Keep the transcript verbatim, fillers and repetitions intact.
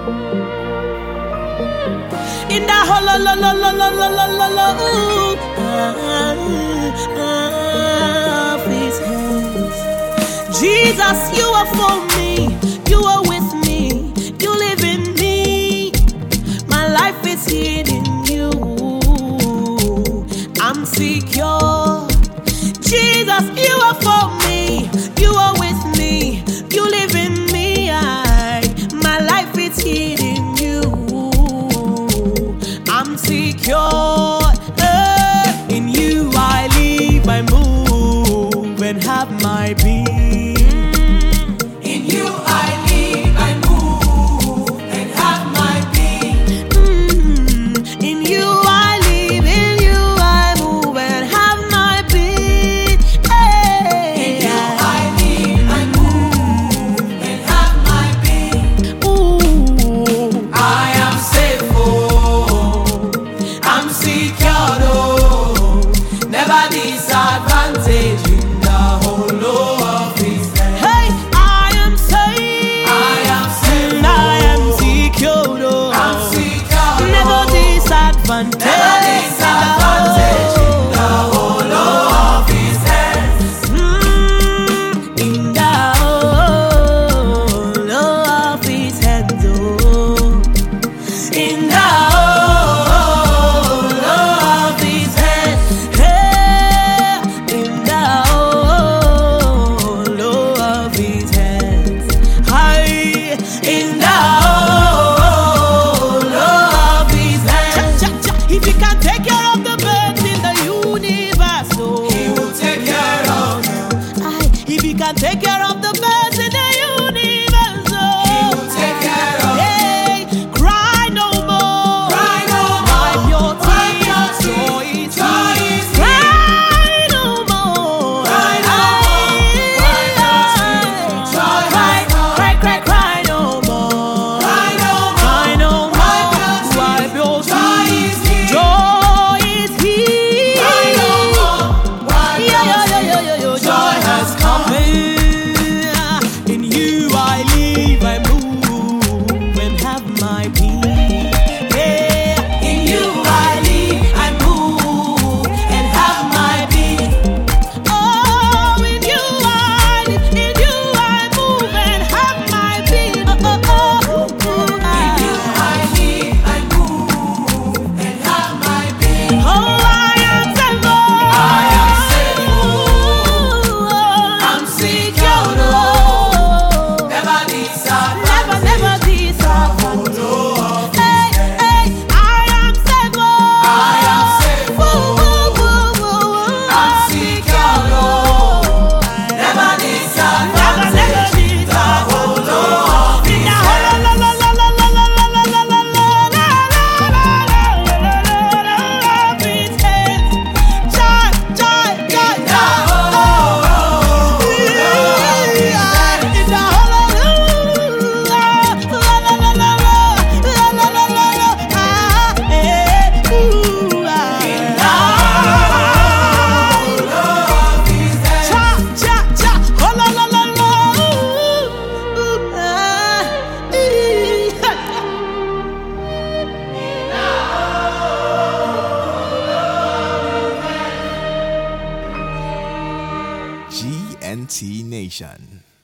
In the whole lo lo lo lo lo lo lo lo lo ooh, ah, ah, of His hands. Jesus, you are for me, you are with me, you live in me. My life is hidden in you. I'm secure. Jesus, you are for me, you are with me, you live in me. I, my life is hidden in you. I'm secure. Uh, in you I live, I move, and have my being. In you I live, I move, and have my being. Mm, in you I live, in you I move, and have my being. Hey. In you I live, I move, and have my being. Ooh. I am safe, oh, I'm secure, oh, never disadvantaged in the whole of His hand. Hey, I am safe. I am safe, I am secure. Oh. I'm secure, Never oh, disadvantaged. never disadvantaged in the whole of His hands. Mm, in the whole of His hands. Oh. In the whole of His hands. Hey, in the whole of His hands. Hi, in the whole of His hands. Cha, cha, cha. If He can take care of the birds in the universe, oh. He will take care of them. Aye, if He can take care of the birds in the universe, oh. He will take care of them. Hey, cry no more. Cry no Wipe more. your Wipe tears. your Joy tears. is Joy here. is Cry no more. Cry no more. Wipe your tears. Joy Cry, is gone. cry, cry, cry no more. Cry no more. Cry no Wipe more. your tears. Wipe your Joy tears. is here. Joy is here. Cry no more. Wipe Yeah, your yeah, yeah, yeah, tears. yeah, yeah. Joy Joy has has come. come. In you I live, I move, and have my being. Yeah. In you I live, I move, and have my being. Oh, in you I live, in you I move, and have my being. Oh, oh, oh, oh, In you I live, I move, and have my being. oh, I am saved. I am saved. Oh, I'm secure, oh, never never, disadvantaged. never disadvantaged. Hey, hey, I am saved. I am saved. Ooh, ooh, ooh, ooh, I'm secure, never disadvantaged. The whole of His hands. G N T Nation.